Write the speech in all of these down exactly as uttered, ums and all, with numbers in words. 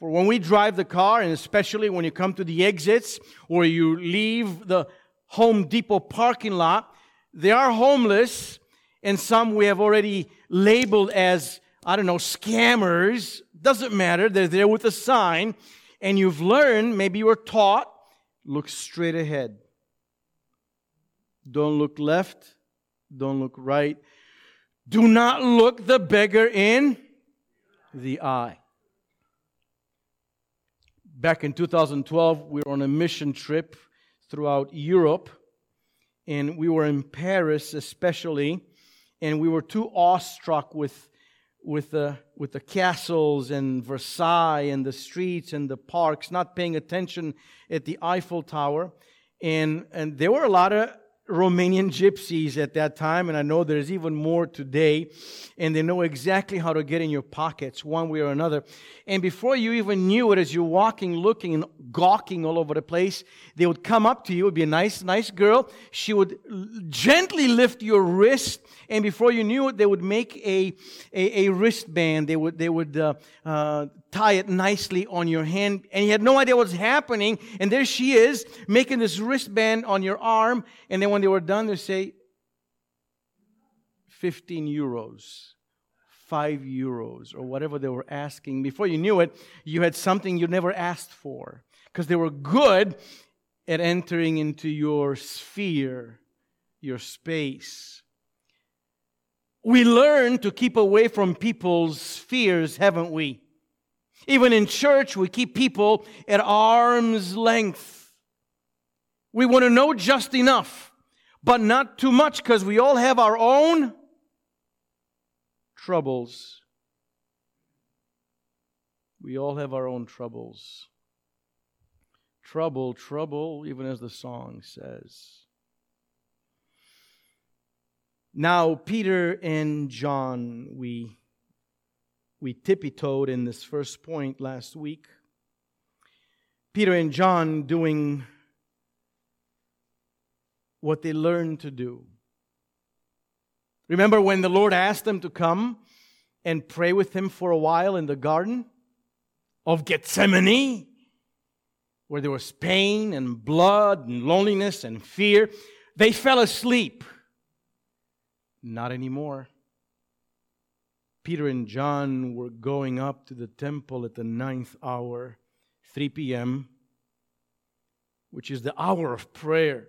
For when we drive the car, and especially when you come to the exits or you leave the Home Depot parking lot, they are homeless, and some we have already labeled as, I don't know, scammers. Doesn't matter. They're there with a sign, and you've learned, maybe you were taught, look straight ahead. Don't look left. Don't look right. Do not look the beggar in the eye. Back in two thousand twelve, we were on a mission trip throughout Europe, and we were in Paris especially, and we were too awestruck with with the with the castles and Versailles and the streets and the parks, not paying attention at the Eiffel Tower. And and there were a lot of Romanian gypsies at that time, and I know there's even more today, and they know exactly how to get in your pockets one way or another. And before you even knew it, as you're walking, looking, and gawking all over the place, they would come up to you. It would be a nice, nice girl. She would gently lift your wrist, and before you knew it, they would make a a, a wristband. They would they would uh, uh, tie it nicely on your hand, and you had no idea what's happening. And there she is, making this wristband on your arm. And then when they were done, they say, fifteen euros, five euros, or whatever they were asking. Before you knew it, you had something you never asked for, because they were good at entering into your sphere, your space. We learn to keep away from people's spheres, haven't we? Even in church, we keep people at arm's length. We want to know just enough, but not too much, because we all have our own troubles. We all have our own troubles. Trouble, trouble, even as the song says. Now, Peter and John, we, we tippy-toed in this first point last week. Peter and John doing what they learned to do. Remember when the Lord asked them to come and pray with Him for a while in the Garden of Gethsemane, where there was pain and blood and loneliness and fear? They fell asleep. Not anymore. Peter and John were going up to the temple at the ninth hour, three p.m., which is the hour of prayer.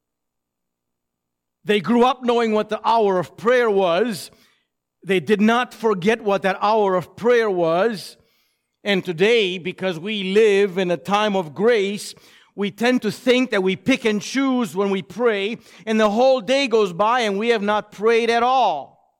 They grew up knowing what the hour of prayer was. They did not forget what that hour of prayer was. And today, because we live in a time of grace, we tend to think that we pick and choose when we pray, and the whole day goes by and we have not prayed at all.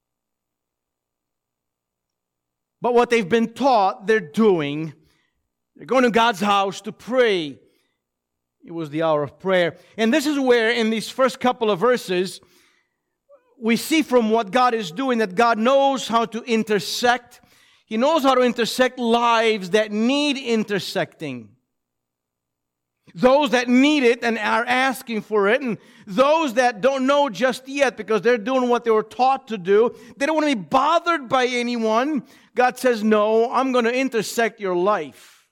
But what they've been taught, they're doing. They're going to God's house to pray. It was the hour of prayer. And this is where, in these first couple of verses, we see from what God is doing that God knows how to intersect. He knows how to intersect lives that need intersecting. Those that need it and are asking for it, and those that don't know just yet because they're doing what they were taught to do. They don't want to be bothered by anyone. God says, no, I'm going to intersect your life.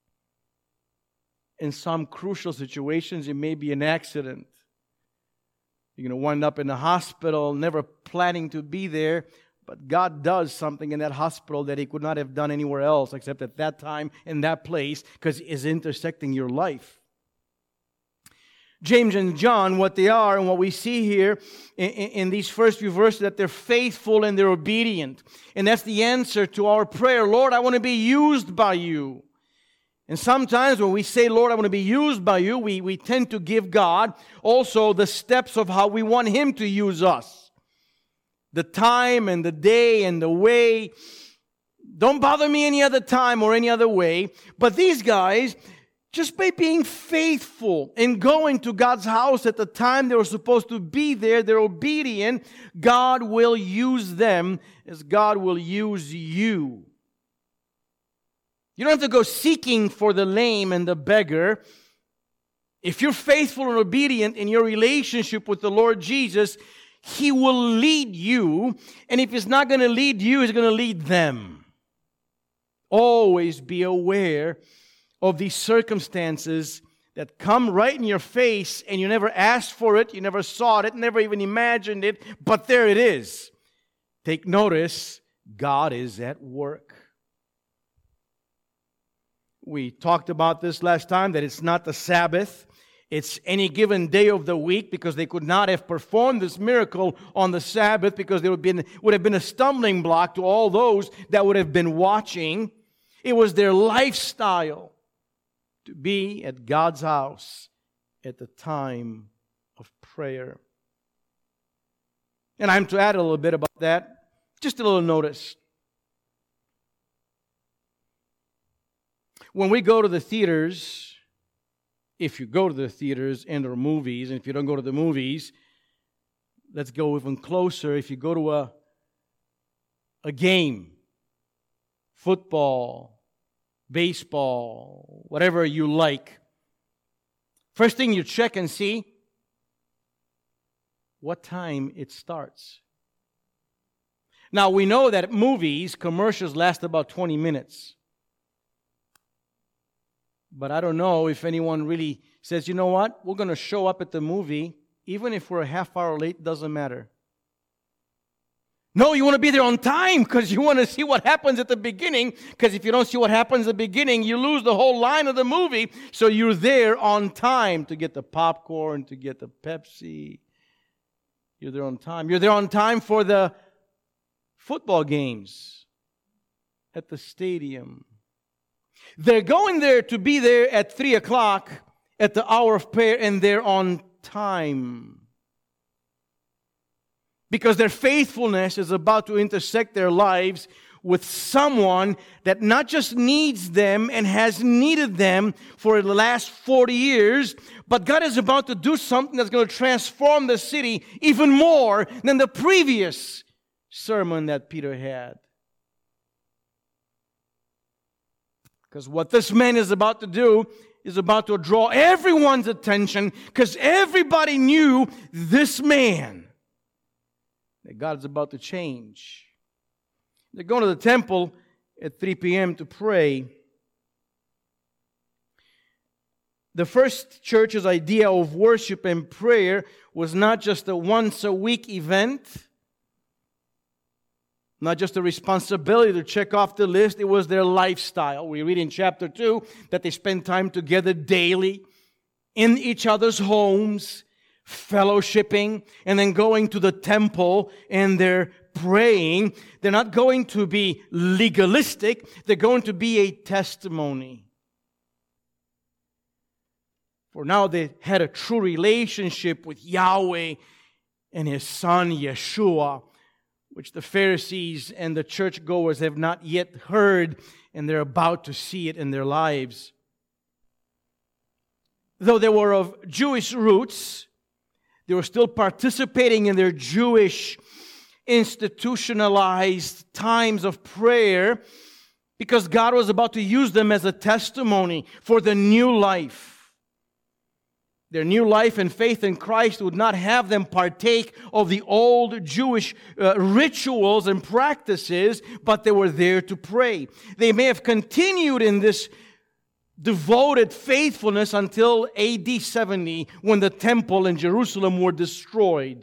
In some crucial situations, it may be an accident. You're going to wind up in the hospital, never planning to be there, but God does something in that hospital that He could not have done anywhere else except at that time, in that place, because He is intersecting your life. James and John, what they are and what we see here in, in these first few verses, that they're faithful and they're obedient. And that's the answer to our prayer. Lord, I want to be used by You. And sometimes when we say, Lord, I want to be used by You, we, we tend to give God also the steps of how we want Him to use us. The time and the day and the way. Don't bother me any other time or any other way. But these guys, just by being faithful and going to God's house at the time they were supposed to be there, they're obedient, God will use them as God will use you. You don't have to go seeking for the lame and the beggar. If you're faithful and obedient in your relationship with the Lord Jesus, He will lead you. And if He's not going to lead you, He's going to lead them. Always be aware of these circumstances that come right in your face and you never asked for it, you never saw it, never even imagined it, but there it is. Take notice, God is at work. We talked about this last time, that it's not the Sabbath. It's any given day of the week, because they could not have performed this miracle on the Sabbath, because there would have been, would have been a stumbling block to all those that would have been watching. It was their lifestyle to be at God's house at the time of prayer. And I'm to add a little bit about that. Just a little notice. When we go to the theaters, if you go to the theaters and or movies, and if you don't go to the movies, let's go even closer. If you go to a, a game, football, baseball, whatever you like, first thing you check and see what time it starts. Now, we know that movies, commercials last about twenty minutes. But I don't know if anyone really says, you know what, we're going to show up at the movie, even if we're a half hour late, doesn't matter. No, you want to be there on time because you want to see what happens at the beginning, because if you don't see what happens at the beginning, you lose the whole line of the movie. So you're there on time to get the popcorn, to get the Pepsi. You're there on time. You're there on time for the football games at the stadium. They're going there to be there at three o'clock at the hour of prayer, and they're on time. Because their faithfulness is about to intersect their lives with someone that not just needs them and has needed them for the last forty years, but God is about to do something that's going to transform the city even more than the previous sermon that Peter had. Because what this man is about to do is about to draw everyone's attention, because everybody knew this man that God is about to change. They're going to the temple at three p.m. to pray. The first church's idea of worship and prayer was not just a once-a-week event, not just a responsibility to check off the list. It was their lifestyle. We read in chapter two that they spent time together daily in each other's homes, fellowshipping, and then going to the temple, and they're praying. They're not going to be legalistic. They're going to be a testimony. For now they had a true relationship with Yahweh and His Son, Yeshua, which the Pharisees and the churchgoers have not yet heard, and they're about to see it in their lives. Though they were of Jewish roots, they were still participating in their Jewish institutionalized times of prayer, because God was about to use them as a testimony for the new life. Their new life and faith in Christ would not have them partake of the old Jewish uh, rituals and practices, but they were there to pray. They may have continued in this devoted faithfulness until A D seventy, when the temple in Jerusalem were destroyed.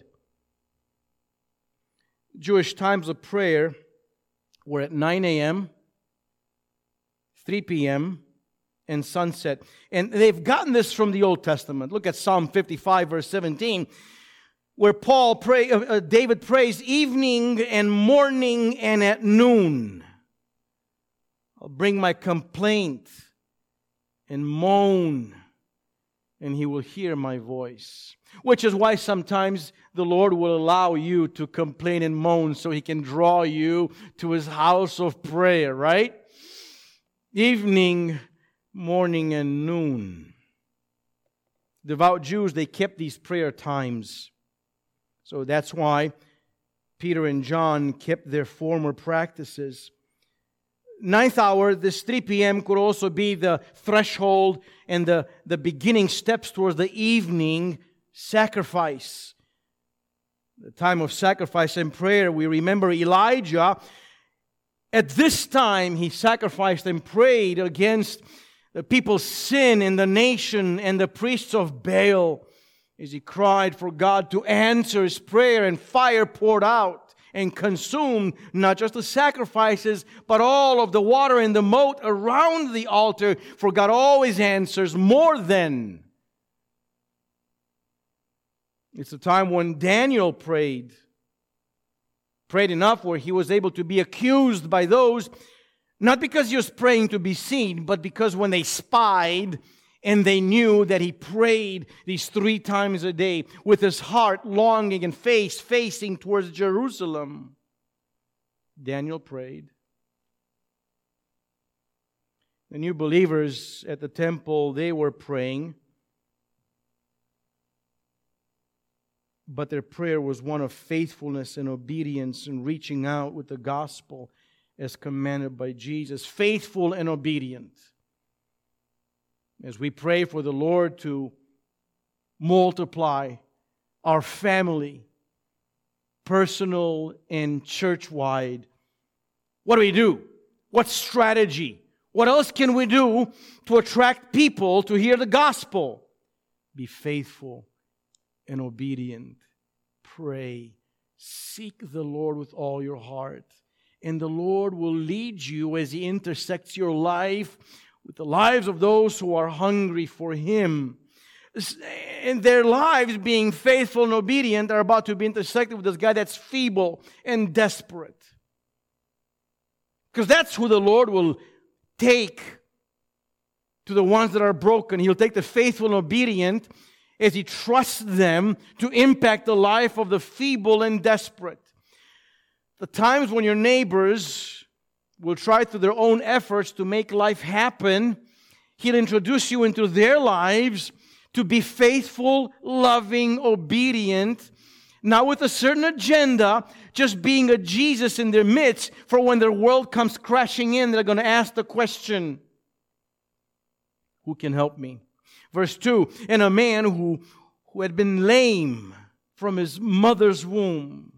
Jewish times of prayer were at nine a.m., three p.m., and sunset. And they've gotten this from the Old Testament. Look at Psalm fifty-five, verse seventeen, where Paul pray, uh, David prays evening and morning and at noon. I'll bring my complaint and moan, and He will hear my voice. Which is why sometimes the Lord will allow you to complain and moan, so He can draw you to His house of prayer, right? Evening, morning, and noon. Devout Jews, they kept these prayer times. So that's why Peter and John kept their former practices. Ninth hour, this three p.m. could also be the threshold and the, the beginning steps towards the evening sacrifice. The time of sacrifice and prayer, we remember Elijah At this time, he sacrificed and prayed against the people's sin in the nation and the priests of Baal, as he cried for God to answer his prayer, and fire poured out and consumed not just the sacrifices, but all of the water in the moat around the altar, for God always answers more than. It's a time when Daniel prayed. Prayed enough where he was able to be accused by those, not because he was praying to be seen, but because when they spied and they knew that he prayed these three times a day with his heart longing and face facing towards Jerusalem. Daniel prayed. The new believers at the temple, they were praying. But their prayer was one of faithfulness and obedience and reaching out with the gospel as commanded by Jesus. Faithful and obedient. As we pray for the Lord to multiply our family, personal and church-wide, what do we do? What strategy? What else can we do to attract people to hear the gospel? Be faithful and obedient. Pray. Seek the Lord with all your heart. And the Lord will lead you as He intersects your life with the lives of those who are hungry for Him. And their lives, being faithful and obedient, are about to be intersected with this guy that's feeble and desperate. Because that's who the Lord will take to the ones that are broken. He'll take the faithful and obedient as He trusts them to impact the life of the feeble and desperate. The times when your neighbors will try through their own efforts to make life happen, He'll introduce you into their lives to be faithful, loving, obedient, not with a certain agenda, just being a Jesus in their midst, for when their world comes crashing in, they're going to ask the question, who can help me? Verse two, and a man who, who had been lame from his mother's womb.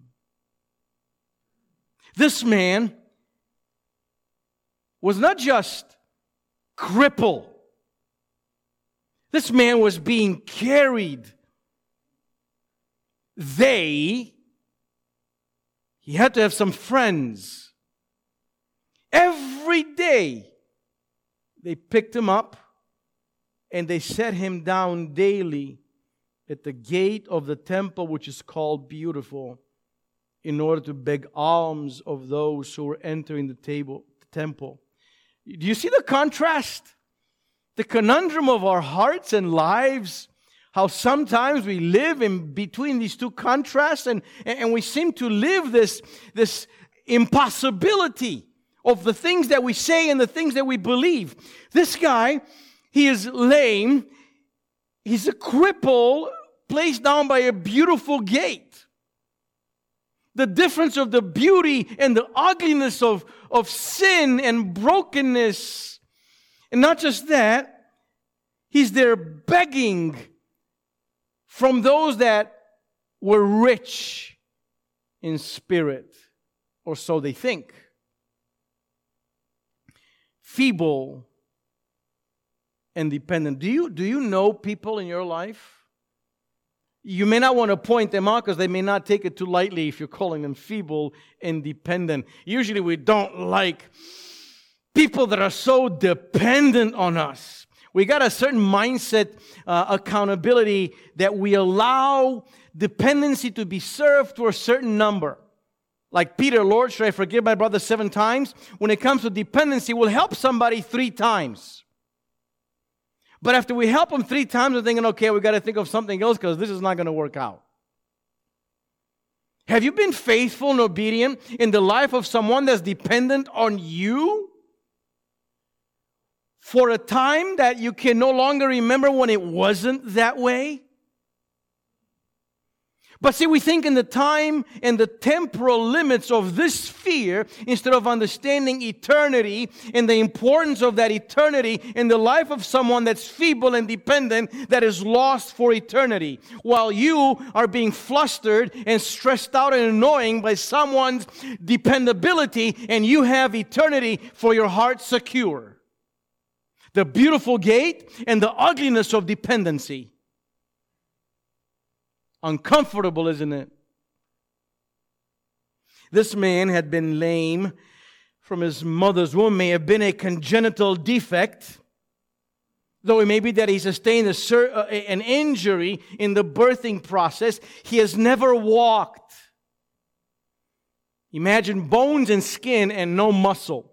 This man was not just crippled. This man was being carried. They, he had to have some friends. Every day, they picked him up and they set him down daily at the gate of the temple, which is called Beautiful, in order to beg alms of those who were entering the table, the temple. Do you see the contrast? The conundrum of our hearts and lives, how sometimes we live in between these two contrasts, and, and we seem to live this, this impossibility of the things that we say and the things that we believe. This guy, he is lame. He's a cripple placed down by a beautiful gate. The difference of the beauty and the ugliness of, of sin and brokenness. And not just that, he's there begging from those that were rich in spirit, or so they think. Feeble and dependent. Do you, do you know people in your life? You may not want to point them out because they may not take it too lightly if you're calling them feeble and dependent. Usually we don't like people that are so dependent on us. We got a certain mindset, uh, accountability, that we allow dependency to be served to a certain number. Like Peter, Lord, should I forgive my brother seven times? When it comes to dependency, we'll help somebody three times. But after we help them three times, we're thinking, okay, we got to think of something else because this is not going to work out. Have you been faithful and obedient in the life of someone that's dependent on you for a time that you can no longer remember when it wasn't that way? But see, we think in the time and the temporal limits of this sphere instead of understanding eternity and the importance of that eternity in the life of someone that's feeble and dependent, that is lost for eternity. While you are being flustered and stressed out and annoying by someone's dependability, and you have eternity for your heart secure. The beautiful gate and the ugliness of dependency. Uncomfortable, isn't it? This man had been lame from his mother's womb, may have been a congenital defect, though it may be that he sustained a sur- uh, an injury in the birthing process. He has never walked. Imagine bones and skin and no muscle.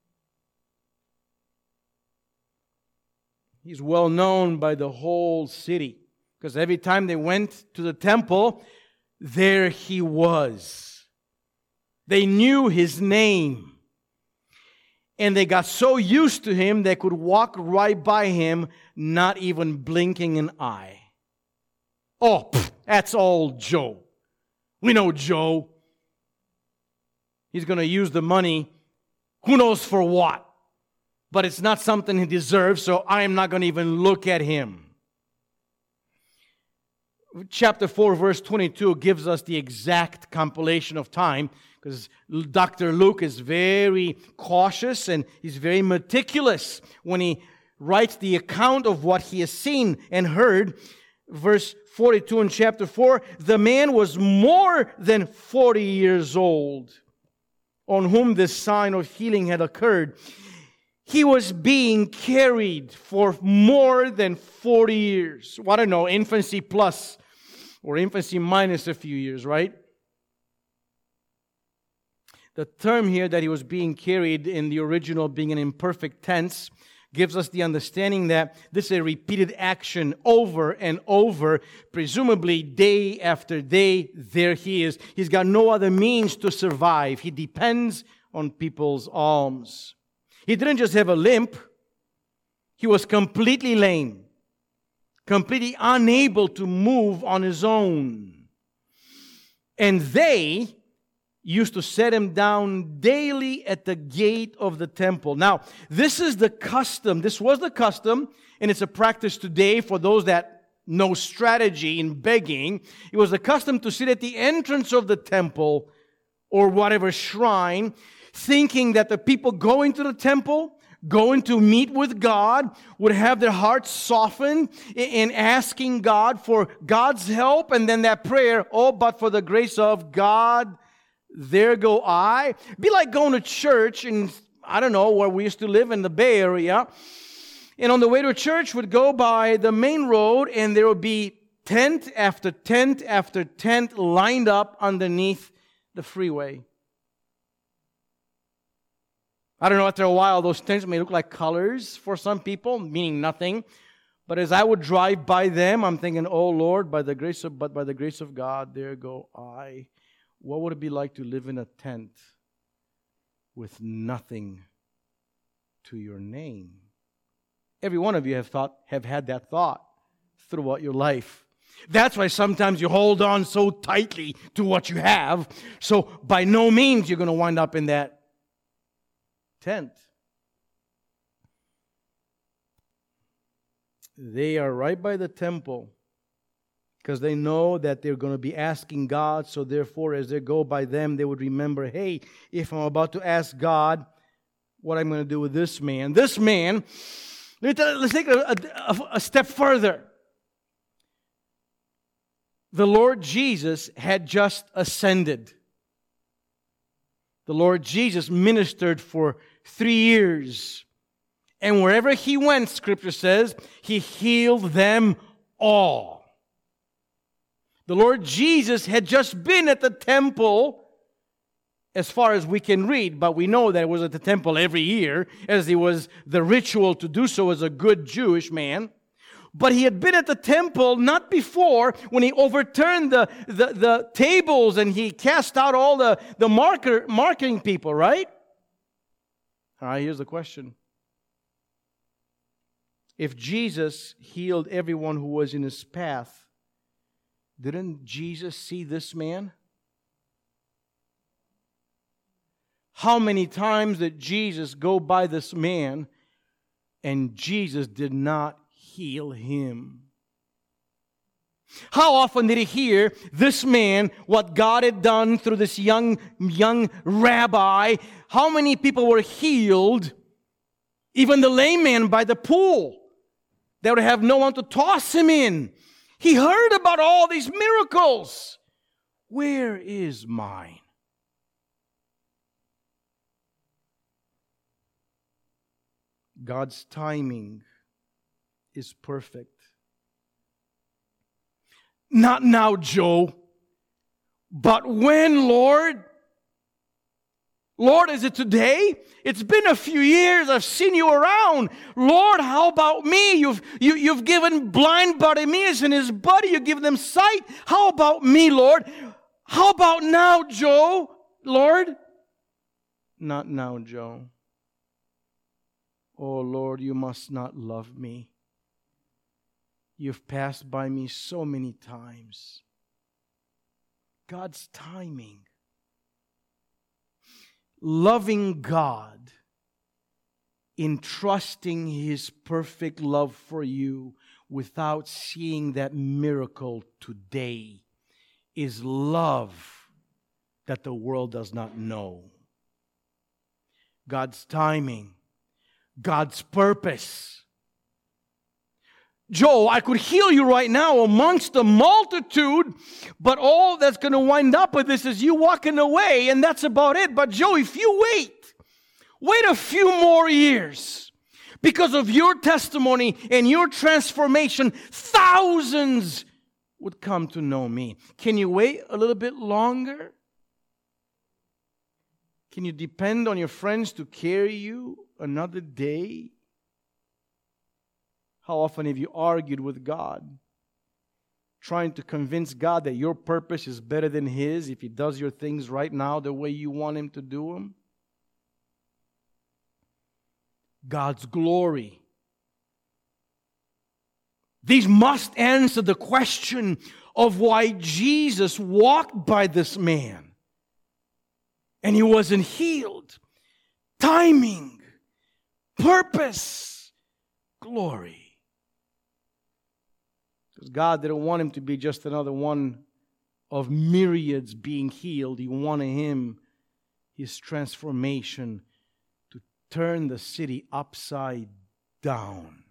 He's well known by the whole city. Because every time they went to the temple, there he was. They knew his name. And they got so used to him, they could walk right by him, not even blinking an eye. Oh, pff, that's old Joe. We know Joe. He's going to use the money, who knows for what. But it's not something he deserves, so I am not going to even look at him. Chapter four, verse twenty-two gives us the exact compilation of time, because Doctor Luke is very cautious and he's very meticulous when he writes the account of what he has seen and heard. Verse forty-two in chapter four, the man was more than forty years old, on whom this sign of healing had occurred. He was being carried for more than forty years. Well, I don't know, infancy plus or infancy minus a few years, right? The term here that he was being carried in the original being an imperfect tense gives us the understanding that this is a repeated action over and over, presumably day after day. There he is. He's got no other means to survive. He depends on people's alms. He didn't just have a limp. He was completely lame, completely unable to move on his own. And they used to set him down daily at the gate of the temple. Now, this is the custom. This was the custom, and it's a practice today for those that know strategy in begging. It was the custom to sit at the entrance of the temple or whatever shrine, thinking that the people going to the temple, going to meet with God, would have their hearts softened in asking God for God's help, and then that prayer, oh, but for the grace of God, there go I. Be like going to church in, I don't know, where we used to live in the Bay Area, and on the way to church would go by the main road, and there would be tent after tent after tent lined up underneath the freeway. I don't know, after a while, those tents may look like colors for some people, meaning nothing. But as I would drive by them, I'm thinking, oh Lord, by the grace of, but by the grace of God, there go I. What would it be like to live in a tent with nothing to your name? Every one of you have thought, have had that thought throughout your life. That's why sometimes you hold on so tightly to what you have. So by no means you're going to wind up in that tent. They are right by the temple because they know that they're going to be asking God. So therefore, as they go by them, they would remember, hey, if I'm about to ask God what I'm going to do with this man. This man, let's take a, a, a step further. The Lord Jesus had just ascended. The Lord Jesus ministered for three years. And wherever He went, Scripture says, He healed them all. The Lord Jesus had just been at the temple, as far as we can read, but we know that it was at the temple every year, as it was the ritual to do so as a good Jewish man. But He had been at the temple not before when He overturned the, the, the tables and He cast out all the, the marker, marketing people, right? All right, here's the question. If Jesus healed everyone who was in His path, Didn't Jesus see this man? How many times did Jesus go by this man and Jesus did not heal him? How often did he hear this man, what God had done through this young, young rabbi? How many people were healed? Even the lame man by the pool. They would have no one to toss him in. He heard about all these miracles. Where is mine? God's timing is perfect. Not now, Joe. But when, Lord? Lord, is it today? It's been a few years. I've seen you around. Lord, how about me? You've, you, you've given blind Bartimaeus and his buddy, you've given them sight. How about me, Lord? How about now, Joe? Lord? Not now, Joe. Oh, Lord, you must not love me. You've passed by me so many times. God's timing. Loving God, entrusting His perfect love for you without seeing that miracle today is love that the world does not know. God's timing. God's purpose. Joe, I could heal you right now amongst the multitude, but all that's going to wind up with this is you walking away, and that's about it. But Joe, if you wait, wait a few more years, because of your testimony and your transformation, thousands would come to know me. Can you wait a little bit longer? Can you depend on your friends to carry you another day? How often have you argued with God, trying to convince God that your purpose is better than His if He does your things right now the way you want Him to do them? God's glory. These must answer the question of why Jesus walked by this man and he wasn't healed. Timing, purpose, glory. Because God didn't want him to be just another one of myriads being healed. He wanted him, his transformation, to turn the city upside down.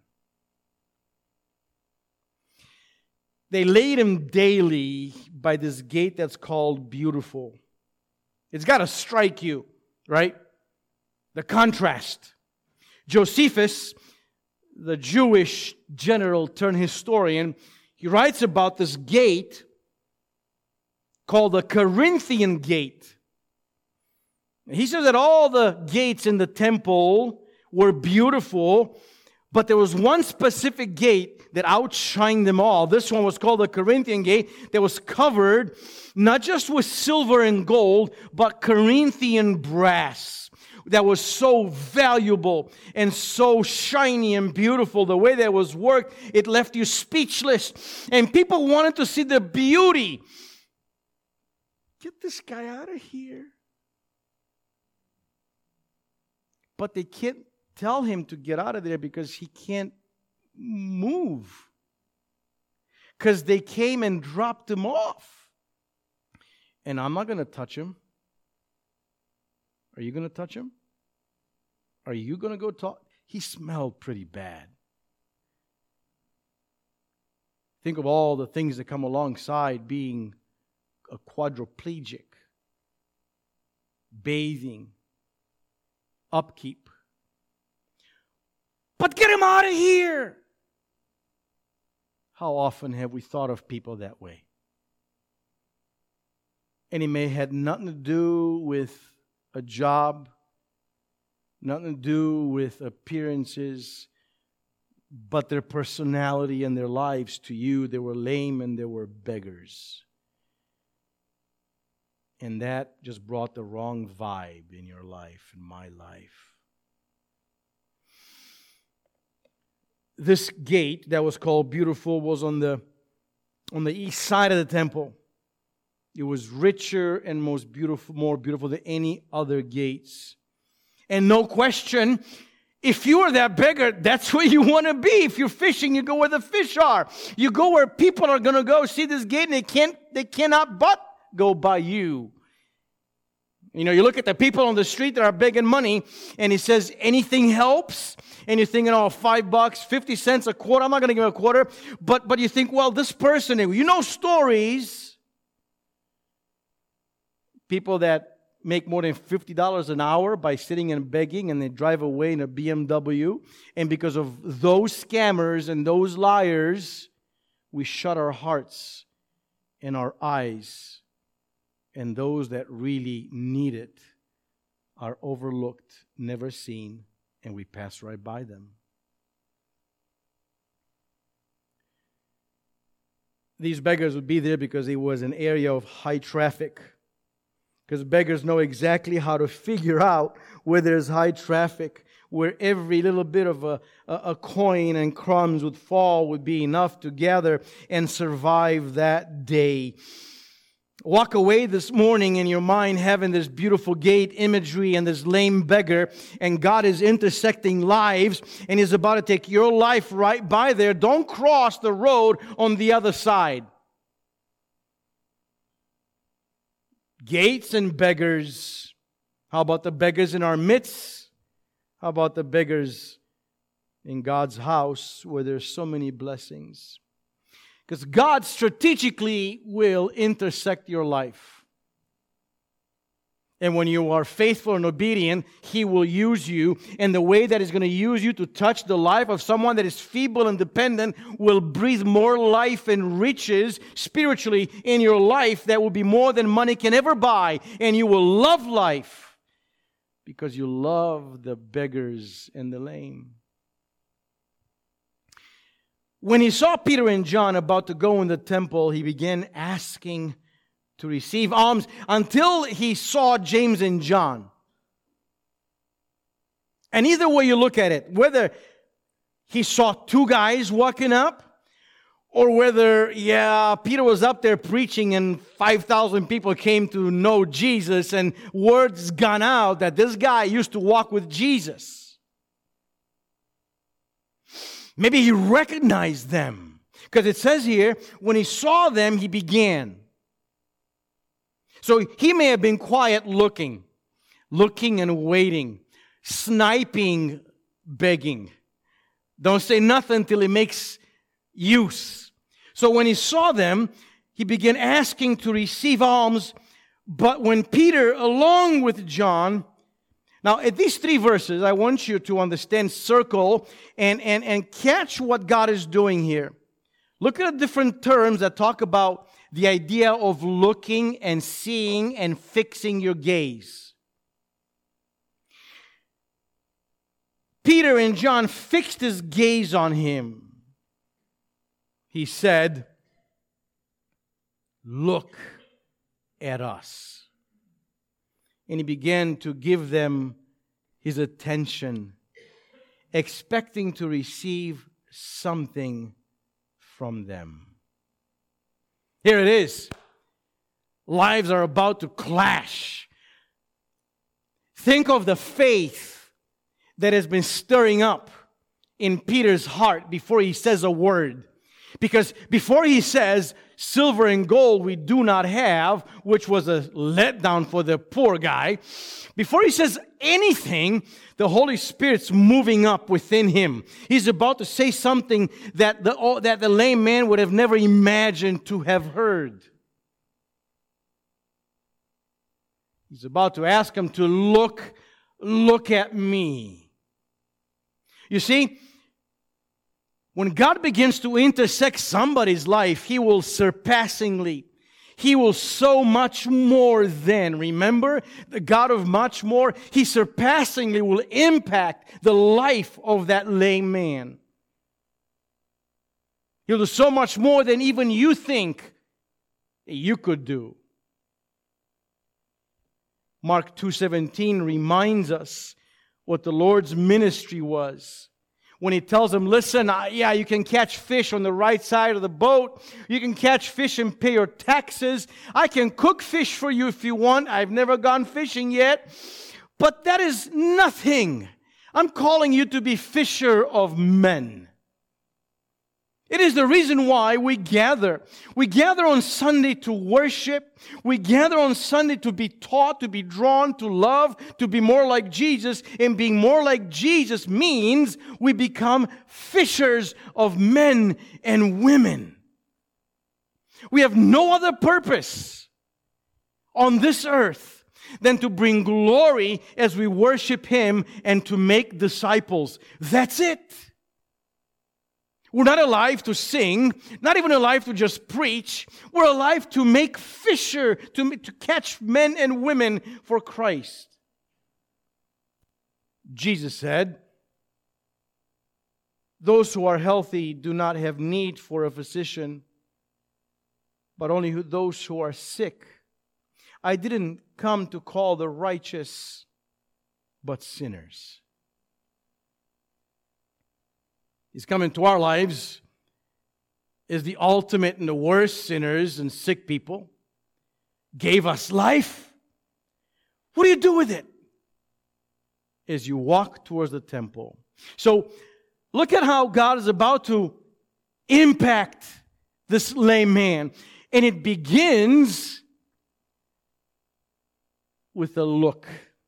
They laid him daily by this gate that's called Beautiful. It's got to strike you, right? The contrast. Josephus, the Jewish general turned historian, he writes about this gate called the Corinthian gate. He says that all the gates in the temple were beautiful, but there was one specific gate that outshined them all. This one was called the Corinthian gate, that was covered not just with silver and gold, but Corinthian brass. That was so valuable and so shiny and beautiful. The way that was worked, it left you speechless. And people wanted to see the beauty. Get this guy out of here. But they can't tell him to get out of there because he can't move. Because they came and dropped him off. And I'm not going to touch him. Are you going to touch him? Are you going to go talk? He smelled pretty bad. Think of all the things that come alongside being a quadriplegic. Bathing. Upkeep. But get him out of here! How often have we thought of people that way? And it may have had nothing to do with a job, nothing to do with appearances, but their personality and their lives to you. They were lame and they were beggars. And that just brought the wrong vibe in your life, in my life. This gate that was called Beautiful was on the on the east side of the temple. It was richer and most beautiful, more beautiful than any other gates. And no question, if you are that beggar, that's where you want to be. If you're fishing, you go where the fish are. You go where people are going to go see this gate, and they can't, they cannot but go by you. You know, you look at the people on the street that are begging money, and he says, anything helps. And you're thinking, oh, five bucks, fifty cents, a quarter. I'm not going to give a quarter. But, but you think, well, this person, you know stories. People that make more than fifty dollars an hour by sitting and begging, and they drive away in a B M W. And because of those scammers and those liars, we shut our hearts and our eyes. And those that really need it are overlooked, never seen, and we pass right by them. These beggars would be there because it was an area of high traffic. Because beggars know exactly how to figure out where there's high traffic, where every little bit of a, a, a coin and crumbs would fall would be enough to gather and survive that day. Walk away this morning in your mind having this beautiful gate imagery and this lame beggar, and God is intersecting lives and He's about to take your life right by there. Don't cross the road on the other side. Gates and beggars. How about the beggars in our midst? How about the beggars in God's house where there's so many blessings? Because God strategically will intersect your life. And when you are faithful and obedient, He will use you. And the way that He's going to use you to touch the life of someone that is feeble and dependent will breathe more life and riches spiritually in your life that will be more than money can ever buy. And you will love life because you love the beggars and the lame. When He saw Peter and John about to go in the temple, He began asking to receive alms until He saw James and John. And either way you look at it, whether He saw two guys walking up, or whether, yeah, Peter was up there preaching and five thousand people came to know Jesus and word's gone out that this guy used to walk with Jesus. Maybe He recognized them. Because it says here, when He saw them, He began. So He may have been quiet looking, looking and waiting, sniping, begging. Don't say nothing until He makes use. So when He saw them, He began asking to receive alms. But when Peter, along with John, now, at these three verses, I want you to understand, circle, and, and, and catch what God is doing here. Look at the different terms that talk about the idea of looking and seeing and fixing your gaze. Peter and John fixed his gaze on Him. He said, "Look at us." And He began to give them His attention, expecting to receive something from them. Here it is. Lives are about to clash. Think of the faith that has been stirring up in Peter's heart before he says a word. Because before he says, silver and gold we do not have, which was a letdown for the poor guy, before he says anything, the Holy Spirit's moving up within him. He's about to say something that the, that the lame man would have never imagined to have heard. He's about to ask him to look, look at me. You see, when God begins to intersect somebody's life, He will surpassingly, He will so much more than, remember, the God of much more, He surpassingly will impact the life of that lame man. He'll do so much more than even you think you could do. Mark two seventeen reminds us what the Lord's ministry was. when he tells them, listen, uh, yeah, you can catch fish on the right side of the boat. You can catch fish and pay your taxes. I can cook fish for you if you want. I've never gone fishing yet. But that is nothing. I'm calling you to be fisher of men. It is the reason why we gather. We gather on Sunday to worship. We gather on Sunday to be taught, to be drawn, to love, to be more like Jesus. And being more like Jesus means we become fishers of men and women. We have no other purpose on this earth than to bring glory as we worship Him and to make disciples. That's it. We're not alive to sing, not even alive to just preach. We're alive to make fisher, to, to catch men and women for Christ. Jesus said, those who are healthy do not have need for a physician, but only those who are sick. I didn't come to call the righteous, but sinners. He's come into our lives as the ultimate and the worst sinners and sick people. Gave us life. What do you do with it? As you walk towards the temple. So, look at how God is about to impact this lame man. And it begins with a look.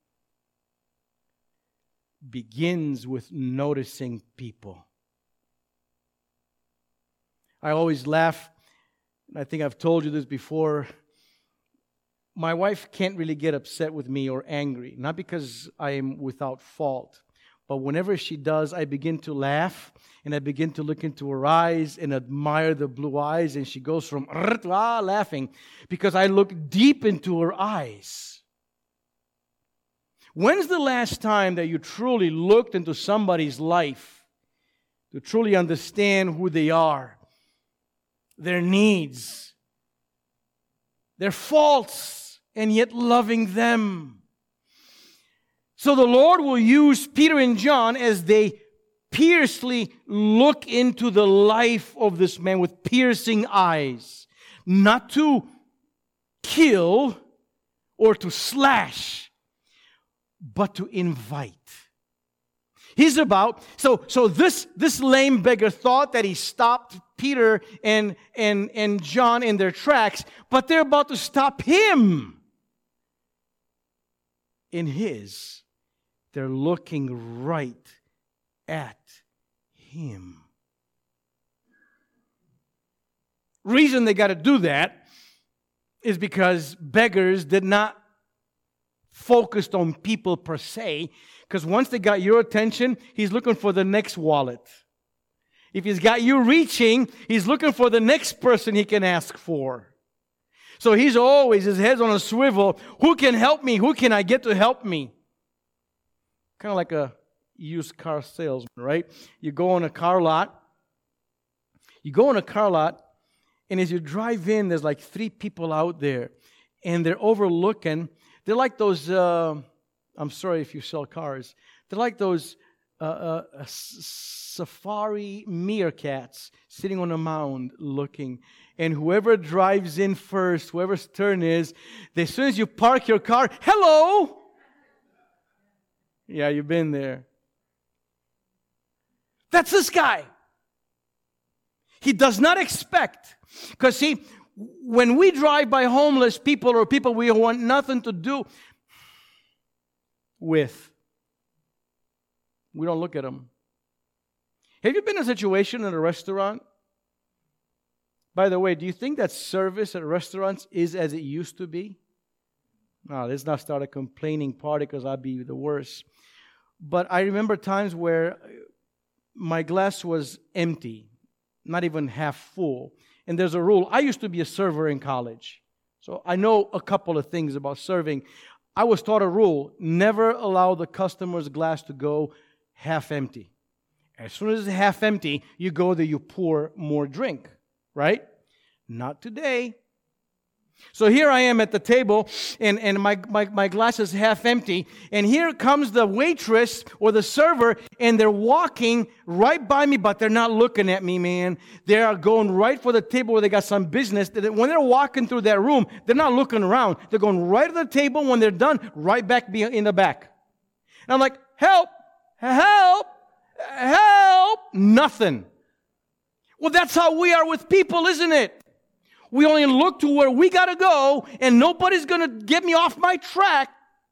Begins with noticing people. I always laugh, and I think I've told you this before. My wife can't really get upset with me or angry, not because I am without fault, but whenever she does, I begin to laugh, and I begin to look into her eyes and admire the blue eyes, and she goes from ah, laughing because I look deep into her eyes. When's the last time that you truly looked into somebody's life to truly understand who they are? Their needs, their faults, and yet loving them. So the Lord will use Peter and John as they piercingly look into the life of this man with piercing eyes, not to kill or to slash, but to invite. He's about, so so this, this lame beggar thought that he stopped Peter and, and, and John in their tracks, but they're about to stop him in his. They're looking right at him. Reason they got to do that is because beggars did not focus on people per se, because once they got your attention, he's looking for the next wallet. If he's got you reaching, he's looking for the next person he can ask for. So he's always, his head's on a swivel. Who can help me? Who can I get to help me? Kind of like a used car salesman, right? You go on a car lot. You go on a car lot, and as you drive in, there's like three people out there, and they're overlooking. They're like those, uh, I'm sorry if you sell cars. They're like those uh, uh, uh, safari meerkats sitting on a mound looking. And whoever drives in first, whoever's turn is, as soon as you park your car, hello! Yeah, you've been there. That's this guy. He does not expect. Because see, when we drive by homeless people or people we want nothing to do with, we don't look at them. Have you been in a situation in a restaurant? By the way, do you think that service at restaurants is as it used to be? No, let's not start a complaining party because I'd be the worst. But I remember times where my glass was empty, not even half full. And there's a rule. I used to be a server in college, so I know a couple of things about serving. I was taught a rule: never allow the customer's glass to go half empty. As soon as it's half empty, you go there, you pour more drink, right? Not today. So here I am at the table, and, and my, my, my glass is half empty, and here comes the waitress or the server, and they're walking right by me, but they're not looking at me, man. They are going right for the table where they got some business. When they're walking through that room, they're not looking around. They're going right to the table. When they're done, right back in the back. And I'm like, help, help, help, nothing. Well, that's how we are with people, isn't it? We only look to where we got to go, and nobody's going to get me off my track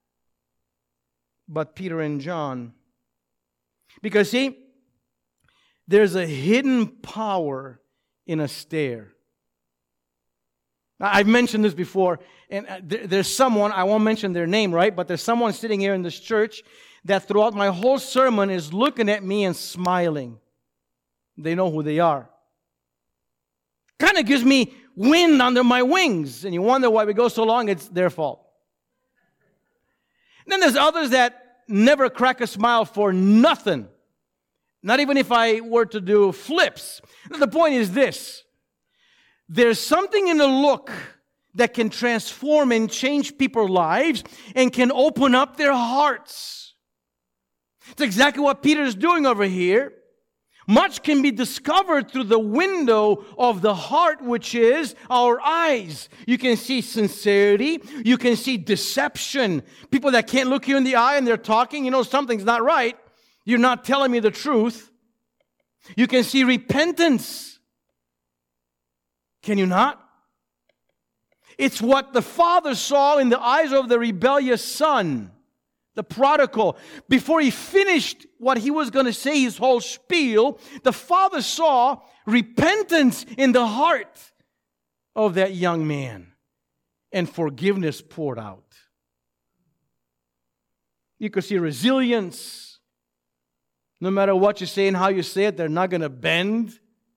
but Peter and John. Because, see, there's a hidden power in a stare. I've mentioned this before, and there's someone, I won't mention their name, right? But there's someone sitting here in this church that throughout my whole sermon is looking at me and smiling. They know who they are. Kind of gives me wind under my wings. And you wonder why we go so long, it's their fault. And then there's others that never crack a smile for nothing. Not even if I were to do flips. The point is this. There's something in the look that can transform and change people's lives and can open up their hearts. It's exactly what Peter is doing over here. Much can be discovered through the window of the heart, which is our eyes. You can see sincerity. You can see deception. People that can't look you in the eye and they're talking, you know something's not right. You're not telling me the truth. You can see repentance. Can you not? It's what the father saw in the eyes of the rebellious son. The prodigal, before he finished what he was going to say, his whole spiel, the father saw repentance in the heart of that young man and forgiveness poured out. You could see resilience. No matter what you say and how you say it, they're not going to bend.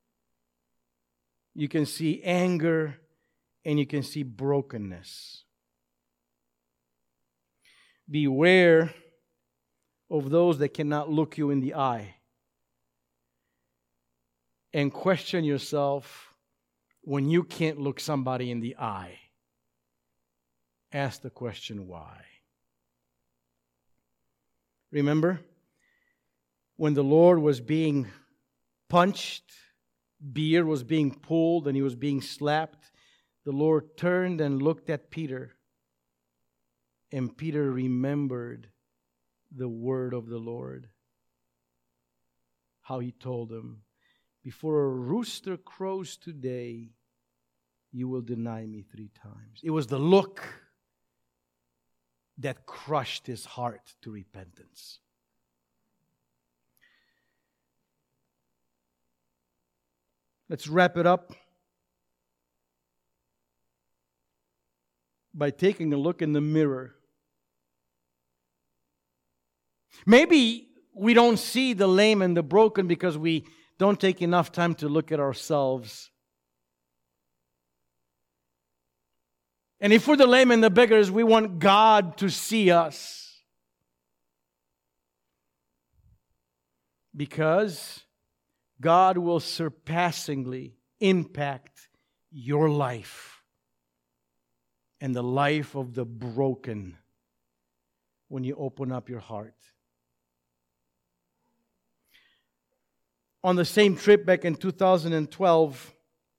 You can see anger and you can see brokenness. Beware of those that cannot look you in the eye. And question yourself when you can't look somebody in the eye. Ask the question, why? Remember, when the Lord was being punched, beard was being pulled, and he was being slapped, the Lord turned and looked at Peter. And Peter remembered the word of the Lord. How he told him, before a rooster crows today, you will deny me three times. It was the look that crushed his heart to repentance. Let's wrap it up by taking a look in the mirror. Maybe we don't see the lame and the broken because we don't take enough time to look at ourselves. And if we're the lame and the beggars, we want God to see us. Because God will surpassingly impact your life and the life of the broken when you open up your heart. On the same trip back in two thousand twelve,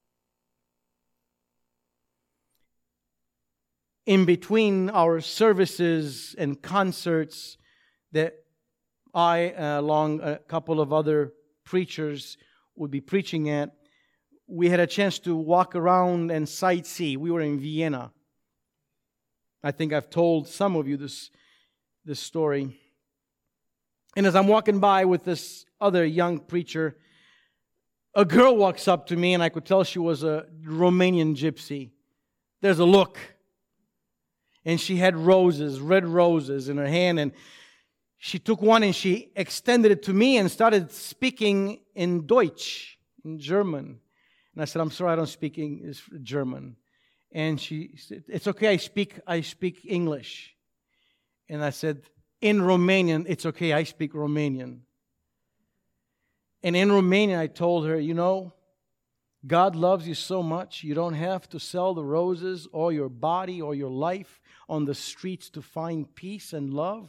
in between our services and concerts that I, along a couple of other preachers, would be preaching at, we had a chance to walk around and sightsee. We were in Vienna. I think I've told some of you this, this story. And as I'm walking by with this other young preacher, a girl walks up to me, and I could tell she was a Romanian gypsy. There's a look. And she had roses, red roses in her hand, and she took one and she extended it to me and started speaking in Deutsch, in German. And I said, I'm sorry, I don't speak English, German. And she said, it's okay, I speak, I speak English. And I said, in Romanian, it's okay, I speak Romanian. And in Romanian, I told her, you know, God loves you so much, you don't have to sell the roses or your body or your life on the streets to find peace and love.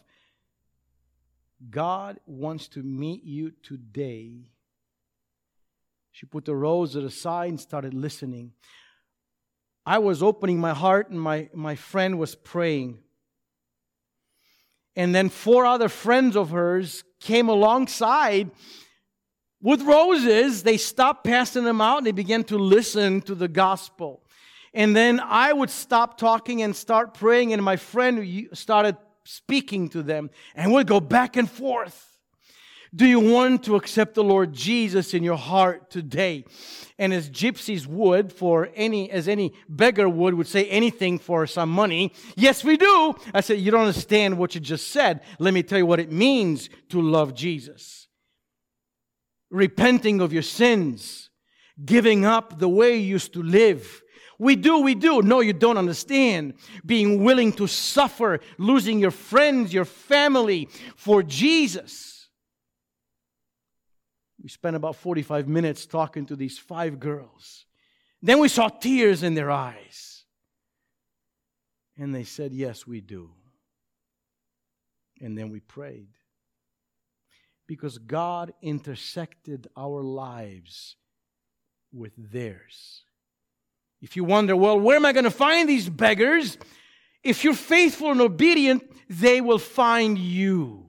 God wants to meet you today. She put the roses aside and started listening. I was opening my heart and my, my friend was praying. And then four other friends of hers came alongside with roses. They stopped passing them out and they began to listen to the gospel. And then I would stop talking and start praying, and my friend started speaking to them, and we'd go back and forth. Do you want to accept the Lord Jesus in your heart today? And as gypsies would, for any, as any beggar would, would say anything for some money. Yes, we do. I said, you don't understand what you just said. Let me tell you what it means to love Jesus. Repenting of your sins. Giving up the way you used to live. We do, we do. No, you don't understand. Being willing to suffer, losing your friends, your family for Jesus. We spent about forty-five minutes talking to these five girls. Then we saw tears in their eyes. And they said, yes, we do. And then we prayed. Because God intersected our lives with theirs. If you wonder, well, where am I going to find these beggars? If you're faithful and obedient, they will find you.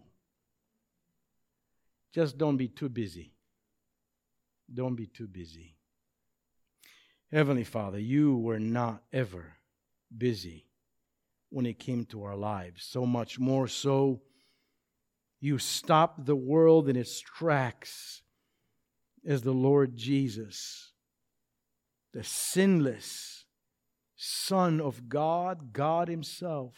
Just don't be too busy. Don't be too busy. Heavenly Father, you were not ever busy when it came to our lives. So much more so, you stopped the world in its tracks as the Lord Jesus, the sinless Son of God, God Himself,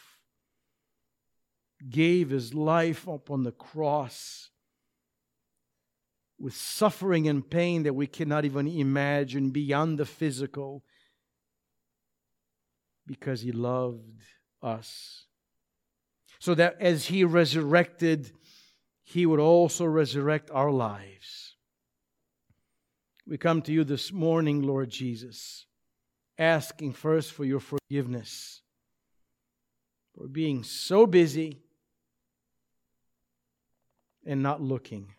gave His life upon the cross with suffering and pain that we cannot even imagine beyond the physical, because He loved us. So that as He resurrected, He would also resurrect our lives. We come to you this morning, Lord Jesus, asking first for your forgiveness for being so busy and not looking.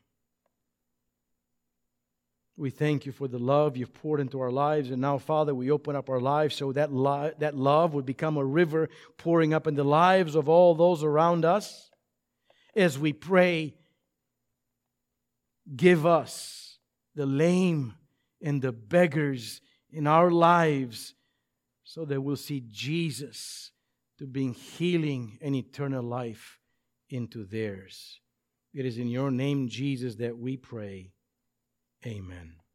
We thank you for the love you've poured into our lives. And now, Father, we open up our lives so that, lo- that love would become a river pouring up in the lives of all those around us. As we pray, give us the lame and the beggars in our lives so that we'll see Jesus to bring healing and eternal life into theirs. It is in your name, Jesus, that we pray. Amen.